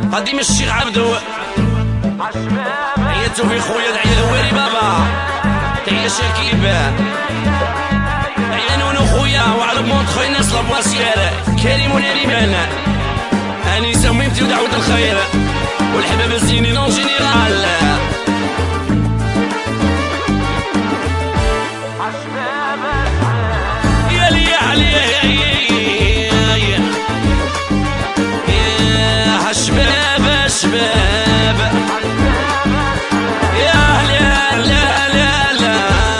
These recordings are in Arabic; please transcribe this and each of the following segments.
قديم الشيخ عبدو هي توفيق خويا دعي الهواري بابا تحية شاكيب هيا نونو خويا وعلى بمونت خويا ناس لابواسيار كريم ونريمان اني سميمتي ودعوة الخير والحباب الزينين اون جينيرال يا لي يا علي يا شباب شباب يا لا لا لا لا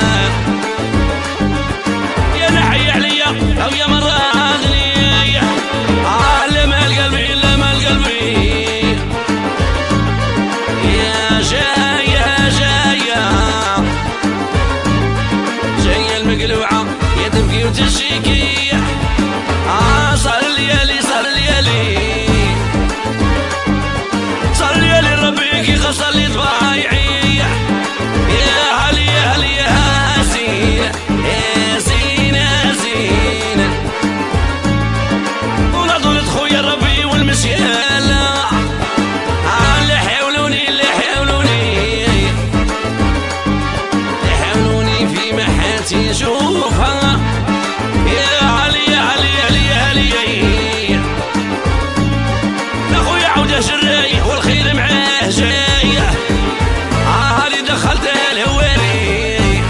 يا نحي عليا او يا مرادني لا مال قلبي لا مال قلبي يا جاية جاية جاية المقلوعة يا تبكي وتشيكي صار الليالي صار الليالي صار الليالي ربي كي خسر لي طبايعي يا علي يا علي يا زين يا زين يا زين ونظرة خويا ربي والمسيالة اللي حاولوني اللي حاولوني اللي حاولوني في محاتي نشوفها يا علي يا علي يا علي يا علي اخويا عوده جراي والخير معاه جاي هذه دخلته الهواري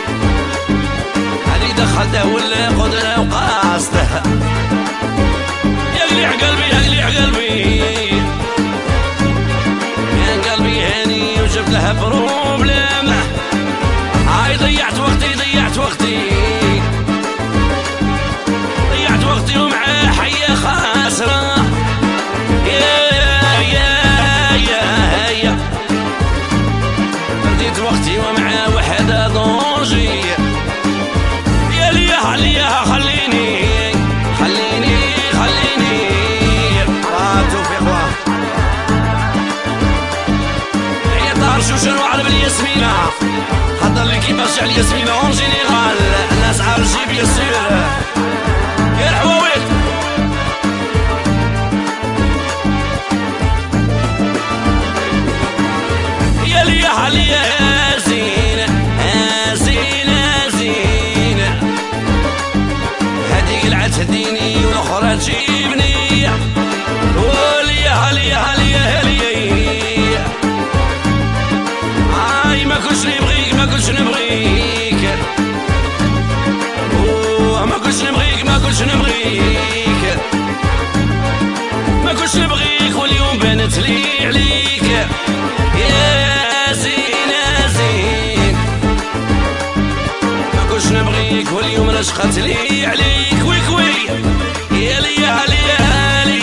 هذه دخلته ولا قدره وقاصده يقلع قلبي يقلع قلبي يا قلبي هاني وجبت لها بروبلم هاي ضيعت وقتي ضيعت وقتي ضيعت وقتي ومعاه حية خاسرة بديت وقتي ومعاه وحدة ضوجي يا لي عليها خليني خليني خليني توفيق هي طار شوشن وعلى بالياسمينة حضر لي كيفاش على الياسمينة اون جينيرال الناس عارجي بيان سور يا الحواويل يا لي علي يا زين يا زين يا زين هذيك العاد تهديني والاخرى تجيبني ولي علي علي علي هاي ما كنتش نبغيك ما كنتش نبغيك ما كنتش نبغيك ما كنتش نبغيك ما كنتش نبغيك واليوم بانت لي عليك يا زين يا زين ما كنتش نبغيك واليوم رشقت لي عليك ويكوي يا لي يا لي يا لي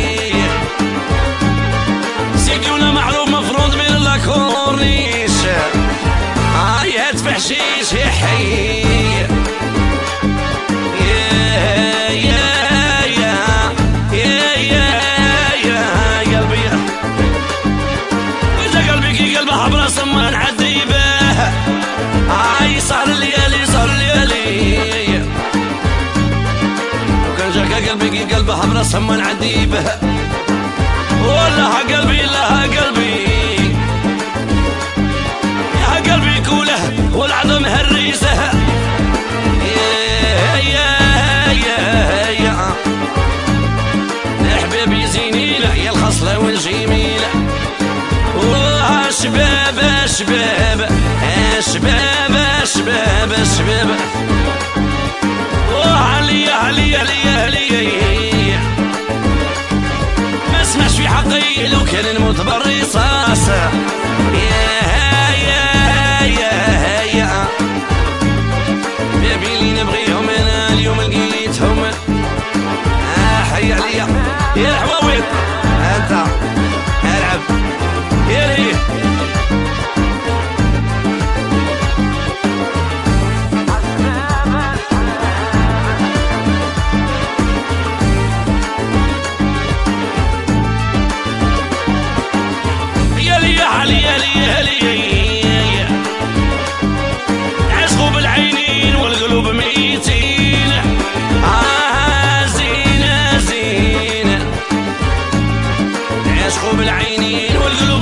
سيكونا معروف مفروض من الكورنيش هاي هات حشيش يا حي حبرا سمان عذيبه هاي صار الليالي صار الليالي وكان جاك قلبي قلبه حبرا سمان عذيبه والله قلبي لها قلبي يا قلبي كوله والعظم هالريسه يا يا يا يا حبيبي زينيله يا الخصله والجميله شباب شباب شباب شباب شباب علي علي علي علي ما اسمعش في حقي لو كان نموت بالرصاص يا يا يا يا بيبي اللي نبغيهم انا اليوم لقيتهم حي عليا يا الحواويل انت العب يا ليه علي علي عشقوا بالعينين والقلوب